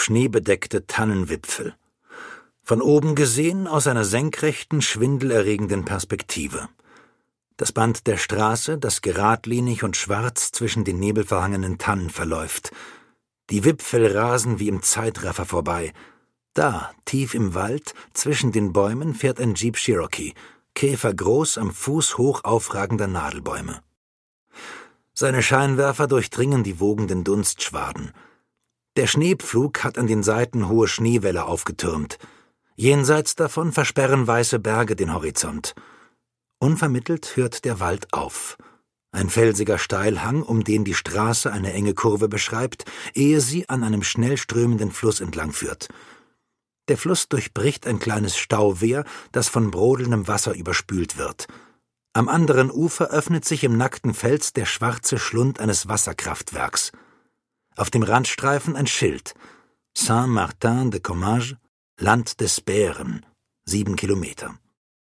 schneebedeckte Tannenwipfel. Von oben gesehen aus einer senkrechten, schwindelerregenden Perspektive. Das Band der Straße, das geradlinig und schwarz zwischen den nebelverhangenen Tannen verläuft. Die Wipfel rasen wie im Zeitraffer vorbei. Da, tief im Wald, zwischen den Bäumen, fährt ein Jeep Cherokee, käfergroß am Fuß hoch aufragender Nadelbäume. Seine Scheinwerfer durchdringen die wogenden Dunstschwaden. Der Schneepflug hat an den Seiten hohe Schneewälle aufgetürmt. Jenseits davon versperren weiße Berge den Horizont. Unvermittelt hört der Wald auf. Ein felsiger Steilhang, um den die Straße eine enge Kurve beschreibt, ehe sie an einem schnell strömenden Fluss entlang führt. Der Fluss durchbricht ein kleines Stauwehr, das von brodelndem Wasser überspült wird. Am anderen Ufer öffnet sich im nackten Fels der schwarze Schlund eines Wasserkraftwerks. Auf dem Randstreifen ein Schild: Saint-Martin-de-Comminges, Land des Bären, 7 Kilometer.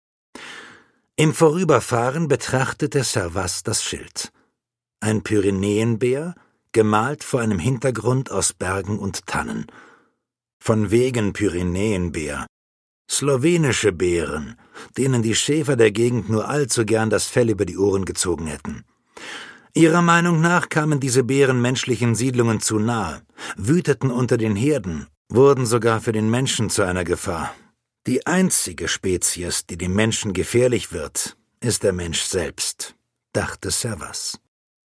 Im Vorüberfahren betrachtete Servaas das Schild. Ein Pyrenäenbär, gemalt vor einem Hintergrund aus Bergen und Tannen. Von wegen Pyrenäenbär. Slowenische Bären, denen die Schäfer der Gegend nur allzu gern das Fell über die Ohren gezogen hätten. Ihrer Meinung nach kamen diese Bären menschlichen Siedlungen zu nahe, wüteten unter den Herden, wurden sogar für den Menschen zu einer Gefahr. Die einzige Spezies, die dem Menschen gefährlich wird, ist der Mensch selbst, dachte Servaas.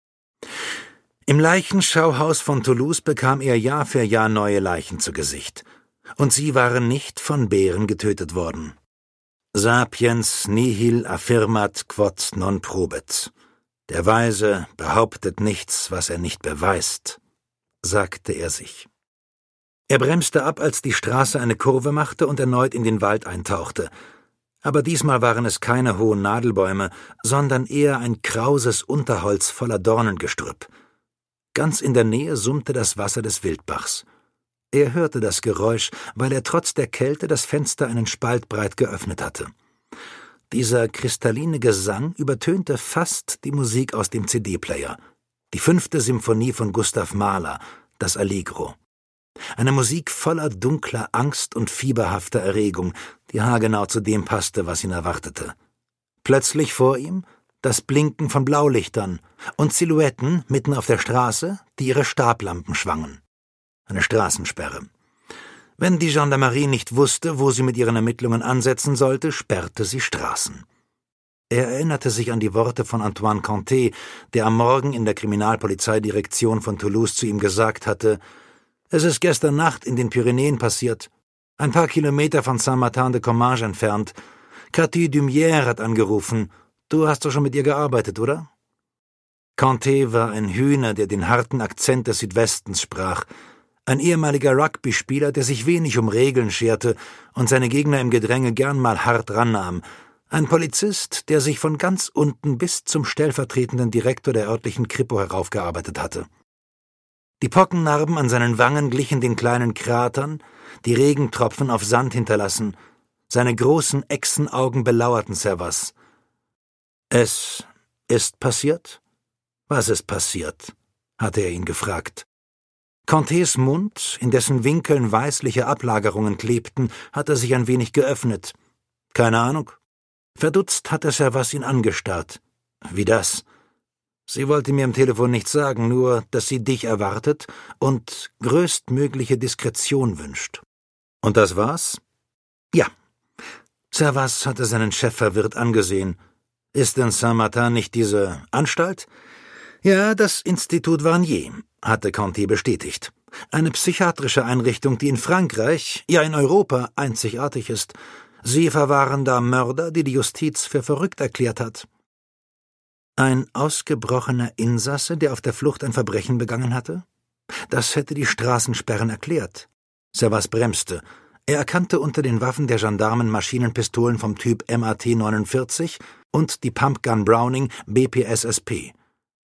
Im Leichenschauhaus von Toulouse bekam er Jahr für Jahr neue Leichen zu Gesicht. Und sie waren nicht von Bären getötet worden. Sapiens nihil affirmat quod non probet. Der Weise behauptet nichts, was er nicht beweist, sagte er sich. Er bremste ab, als die Straße eine Kurve machte und erneut in den Wald eintauchte. Aber diesmal waren es keine hohen Nadelbäume, sondern eher ein krauses Unterholz voller Dornengestrüpp. Ganz in der Nähe summte das Wasser des Wildbachs. Er hörte das Geräusch, weil er trotz der Kälte das Fenster einen Spalt breit geöffnet hatte. Dieser kristalline Gesang übertönte fast die Musik aus dem CD-Player. Die 5. Symphonie von Gustav Mahler, das Allegro. Eine Musik voller dunkler Angst und fieberhafter Erregung, die haargenau zu dem passte, was ihn erwartete. Plötzlich vor ihm das Blinken von Blaulichtern und Silhouetten mitten auf der Straße, die ihre Stablampen schwangen. Eine Straßensperre. Wenn die Gendarmerie nicht wusste, wo sie mit ihren Ermittlungen ansetzen sollte, sperrte sie Straßen. Er erinnerte sich an die Worte von Antoine Conté, der am Morgen in der Kriminalpolizeidirektion von Toulouse zu ihm gesagt hatte: »Es ist gestern Nacht in den Pyrenäen passiert, ein paar Kilometer von Saint-Martin-de-Comminges entfernt. Cathy Dumière hat angerufen. Du hast doch schon mit ihr gearbeitet, oder?« Conté war ein Hühner, der den harten Akzent des Südwestens sprach. Ein ehemaliger Rugby-Spieler, der sich wenig um Regeln scherte und seine Gegner im Gedränge gern mal hart rannahm. Ein Polizist, der sich von ganz unten bis zum stellvertretenden Direktor der örtlichen Kripo heraufgearbeitet hatte. Die Pockennarben an seinen Wangen glichen den kleinen Kratern, die Regentropfen auf Sand hinterlassen. Seine großen Echsenaugen belauerten Servaas. »Es ist passiert?« »Was ist passiert?« hatte er ihn gefragt. Contés Mund, in dessen Winkeln weißliche Ablagerungen klebten, hatte sich ein wenig geöffnet. »Keine Ahnung.« Verdutzt hatte Servaas ihn angestarrt. »Wie das?« »Sie wollte mir am Telefon nichts sagen, nur, dass sie dich erwartet und größtmögliche Diskretion wünscht.« »Und das war's?« »Ja.« Servaas hatte seinen Chef verwirrt angesehen. »Ist in Saint-Martin nicht diese Anstalt?« »Ja, das Institut Varnier«, hatte Conté bestätigt. »Eine psychiatrische Einrichtung, die in Frankreich, ja in Europa, einzigartig ist. Sie verwahren da Mörder, die die Justiz für verrückt erklärt hat.« Ein ausgebrochener Insasse, der auf der Flucht ein Verbrechen begangen hatte? Das hätte die Straßensperren erklärt. Servaas bremste. Er erkannte unter den Waffen der Gendarmen Maschinenpistolen vom Typ MAT-49 und die Pumpgun Browning BPSSP.